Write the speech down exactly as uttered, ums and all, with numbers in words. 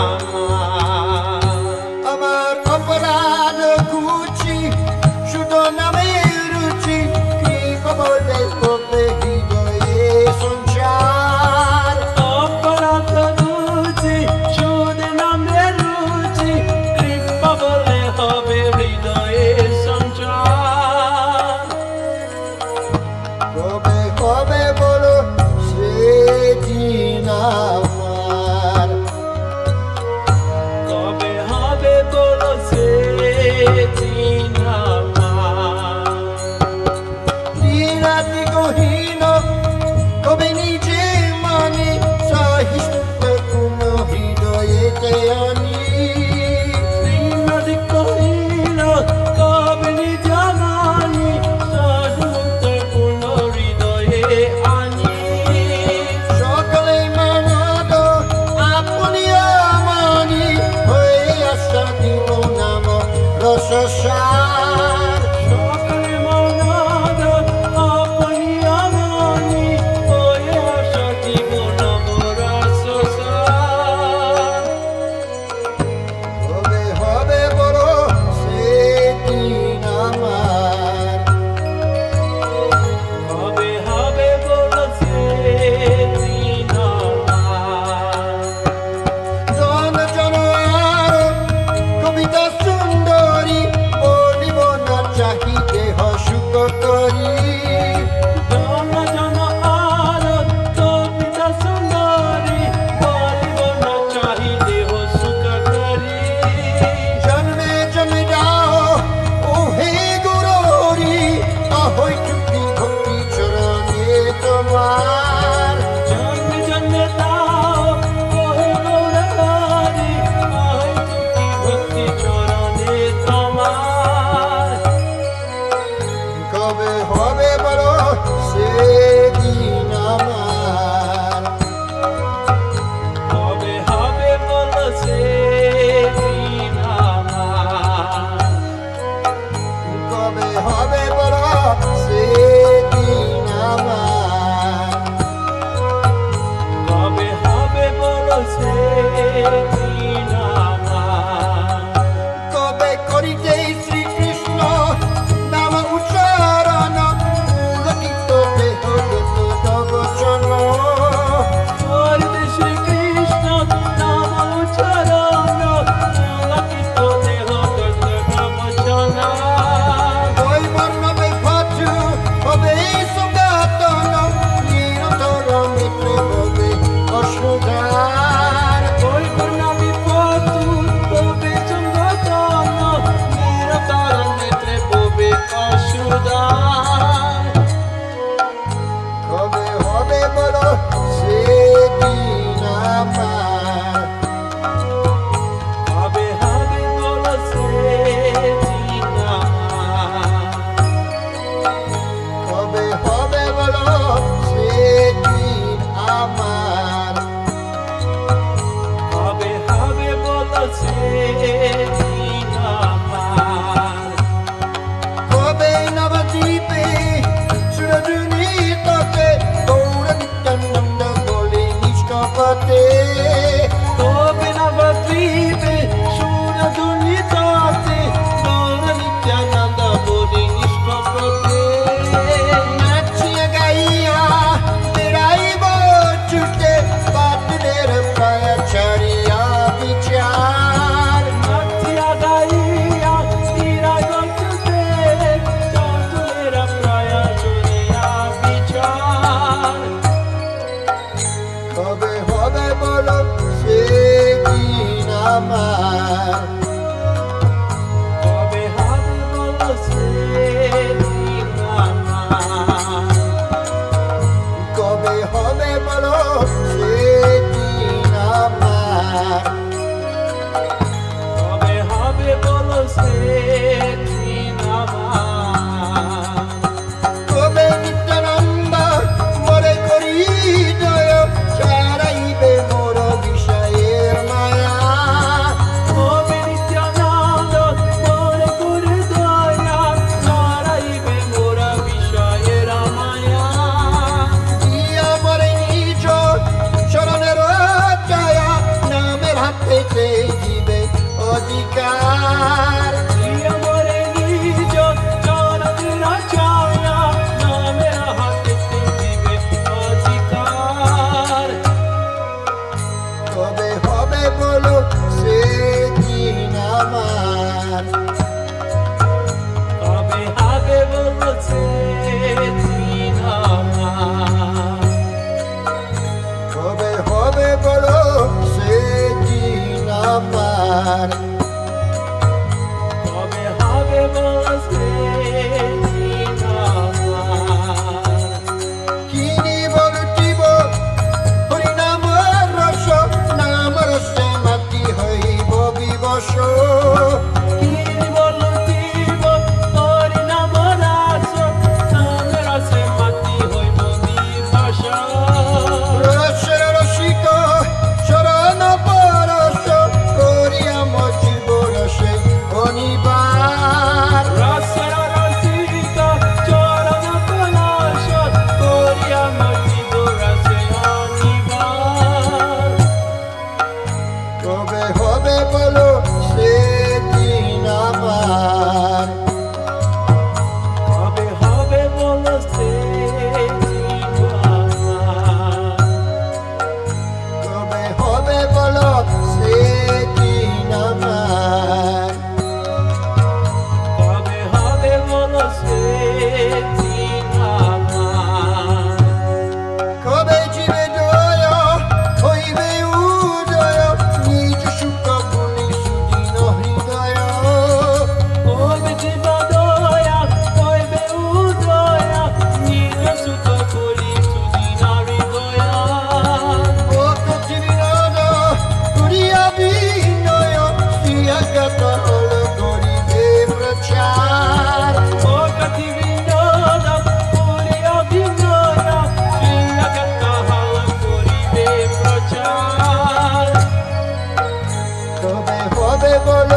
আমার অপরাধ ঘুচি শুধু নামে রুচি কৃপা বলে হবে হৃদয়ে সঞ্চার অপরাধ ঘুচি শুধু নামে রুচি কৃপা বলে হবে হৃদয়ে সঞ্চার কবে কবে বলো সেদিন আমার কবে হবে বলো সেদিন আমার দিনাতি গহীন কবে নিজে মানে সহিষ্ণুত কোন হৃদয়েতে আনি শ্রীমতি কহিল কবে নিজ মানি সহিষ্ণুত কোন হৃদয়ে আনি সকলে মানব আপনি আমানি হয়ে আসা দিব নাম রসসার সকলে মনদ আপনি আমানি হয়ে আসা দিব নবরসসার হবে হবে বড় সেদিন আমার কবে হবে বলো সেদিন আমার জন জন আর কবিতা সুন্দরী বলিব না চাহি দেহ সুখ করি জন জন আর কবিতা সুন্দরী বলিব না চাহি দেহ সুখ করি জন্মে জন্মে যাও ও হে গুরুরি ahoi চুক্তি ভক্তি চরণে তোমার জন্ম জন্মে দাও ওহে গৌরহরি আহৈ তুতি ভক্তি চরণে তোমার কবে হবে বড় সেদিন আমার কবে হবে বলো সেদিন আমার কবে হবে বড় সেদিন আমার কবে হবে বলো সেদিন আমার কবে করিতে শ্রীকৃষ্ণ নাম উচ্চারণ পুলকিত দেহগত দবচন হরে শ্রীকৃষ্ণ নাম উচ্চারণ পুলকিত দেহ গন্ধ বচন ওই বর্ণবে ভাজু হবে সুগাতন নিরন্তর মিত্রে হবে অশ্রুধার ওই কন্যা বিপতু তবে চঙ্গতন নিরতর নেত্রে ববে অশ্রুদান কবে হবে বড় সেদিন আমার কবে হবে বলো সেদিন আমার কবে হবে বড় সেদিন আমার কবে হবে বলো সেদিন আমার কবে নবদ্বীপে সুরজনী তটে গৌর নিত্যানন্দ বলে নিষ্কপটে কবে নবদ্বীপে সুরধুনি তাতে গৌর নিত্যানন্দ বলি নিষ্কপটে নাচিয়া গাইয়া বেড়াইব ছুটে বাদলের প্রায় ছাড়িয়া বিচার নাচিয়া গাইয়া তীরা গঞ্জতে চতুলের প্রায় চলিয়া বিচার কবে হবে বলো সেদিন আমার কবে হবে বলো সেদিন আমার কবে হবে বলো সেদিন আমার কবে হবে বলো সেদিন আমার কবে নিত্যানন্দ মরে করি জয় ছাড়াইবে মোর বিষয়ের মায়া কবে নিত্যানন্দ মোরে করে দয়া ছড়াইবে মোরা বিষয়ের মায়া দিয়া মরে নিজ শরণের ছায়া নামের হাত পেতে দিবে অধিকার প্রিয় মরে নিজ চরণের ছায়া নামে হাতে দিবে অধিকার কবে হবে বলো সে দিন আমার কবে হবে বলছে দিন আমার কবে হবে বলো সে দিন আমার কবে হবে বলছে দিন আমার কিনি বলটিব হরিনাম রস নাম রসে মাতি হইব বিবশ রসের রসিক শরণ পরশ করিয়া মজিব রসে অনিবার কবে হবে বলো সে দিন আমার কবে হবে বলছে দিন আমার কবে হবে বলো সে দিন আমার কবে হবে বলছে দিন আমার কবে জীবে জয় হইবে উদয় নিজ সুখ গুলি সুদিন হৃদয় কবে জীব দয়া কবে উদয়া নিজ সুখ করি সুদিন হৃদয়া ও পৃথিবীর করিয়া বিনয় শ্রিয়াগত হল করিবে প্রচার কবে কবে হবে বলো